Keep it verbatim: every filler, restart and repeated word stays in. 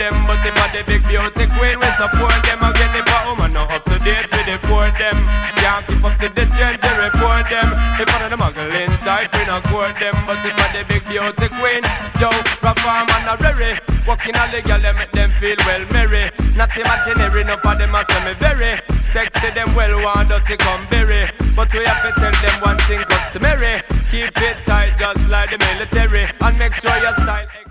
them. But if I the big beauty queen, we support them. Again, if a woman not up to date, we deport them. Can't keep up to the trend, we report them. If one of the muggling type, we not court them. But if I the big beauty queen, Joe, perform and a rary. Walking all the girl, they make them feel well merry. Not imaginary, no for them a say me very sexy, them well want to come berry. But we have to tell them one thing customary. Keep it tight just like the military. And make sure your style